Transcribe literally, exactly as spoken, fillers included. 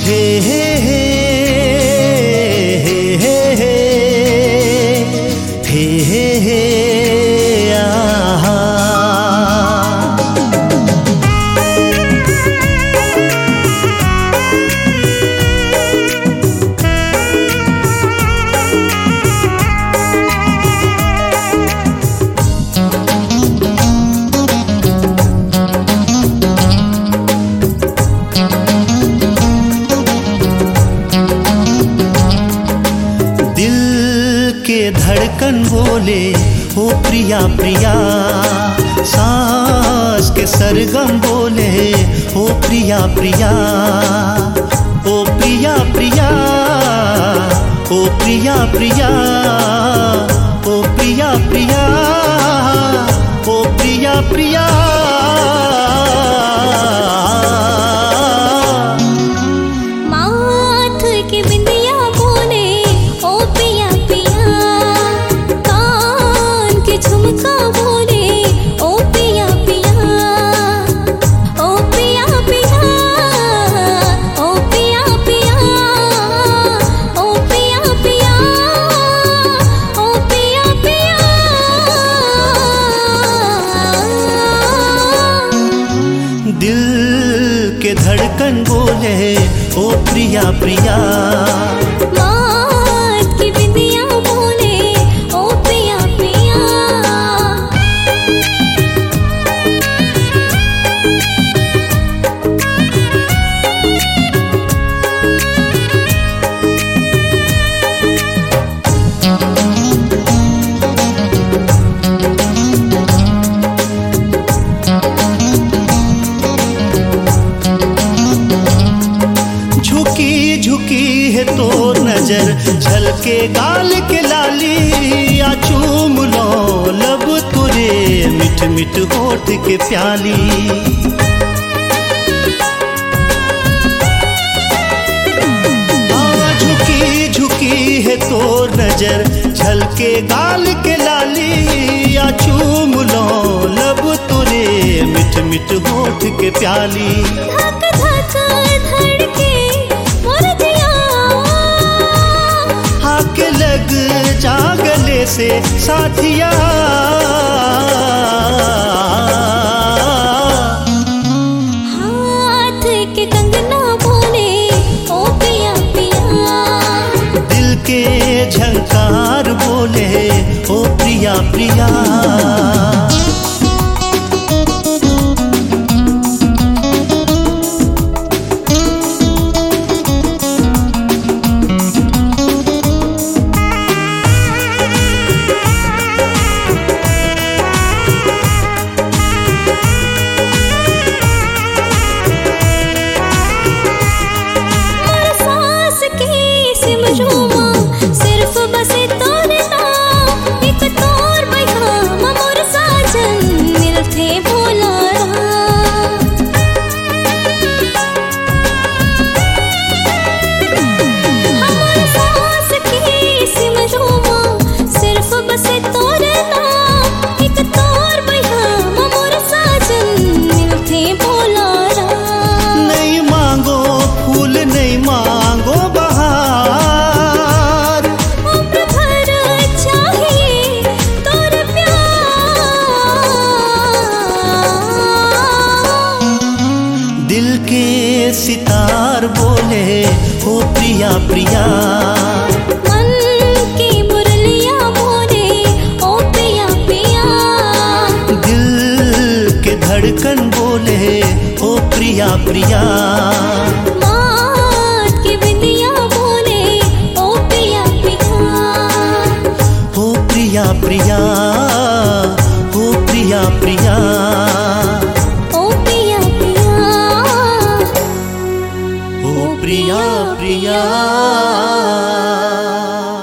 हे हे हे हे हे हे हे हे आहा। धड़कन बोले ओ प्रिया प्रिया, सांस के सरगम बोले ओ प्रिया प्रिया, ओ प्रिया प्रिया, ओ प्रिया प्रिया, ओ प्रिया प्रिया, ओ प्रिया प्रिया। माथ की बिंदिया बोले ओ प्रिया प्रिया, झुमका बोले ओ पिया पिया, ओ पिया पिया, ओ पिया पिया, ओ पिया पिया, ओ पिया पिया। दिल के धड़कन बोले ओ प्रिया प्रिया, माथ की बिंदिया बोले ओ पिया पिया। झुकी झुकी है तो नजर झलके गाल के लाली, या चूम लो लब तुरे मिठ मिठ होठ के प्याली। हाँ झुकी झुकी है तो नजर झलके गाल के लाली, या चूम लो लब तुरे मिठ मिठ होठ के प्याली। धक धक धड़के मोर दिया, आके लग जा गले से साथिया। हाथ के कंगना बोले ओ पिया पिया, दिल के झंकार बोले ओ प्रिया प्रिया। सिर्फ बसे तोरे नाम, एक तोर पैगाम मोर साजन मिलथे भोला हमर सांस की सिमरुमा, सिर्फ बसे तोरे नाम, एक तोर पैगाम मोर साजन मिलथे भोला। नहीं मांगो फूल नहीं मांगो सितार बोले ओ प्रिया प्रिया, मन की मुरलिया बोले ओ पिया पिया, दिल के धड़कन बोले ओ प्रिया प्रिया, माथ की बिंदिया बोले ओ पिया पिया, ओ प्रिया प्रिया, ओ प्रिया प्रिया, ओ पिया पिया, ओ प्रिया प्रिया।